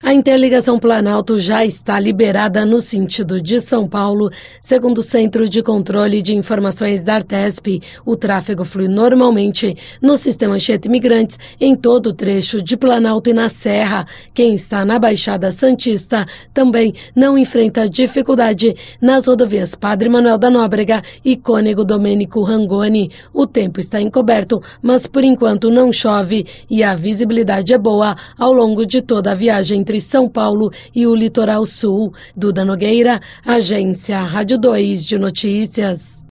A interligação Planalto já está liberada no sentido de São Paulo. Segundo o Centro de Controle de Informações da Artesp, o tráfego flui normalmente no sistema Anchieta Imigrantes em todo o trecho de Planalto e na Serra. Quem está na Baixada Santista também não enfrenta dificuldade nas rodovias Padre Manuel da Nóbrega e Cônego Domênico Rangoni. O tempo está encoberto, mas por enquanto não chove e a visibilidade é boa ao longo de toda a viagem entre São Paulo e o Litoral Sul. Duda Nogueira, Agência Rádio 2 de Notícias.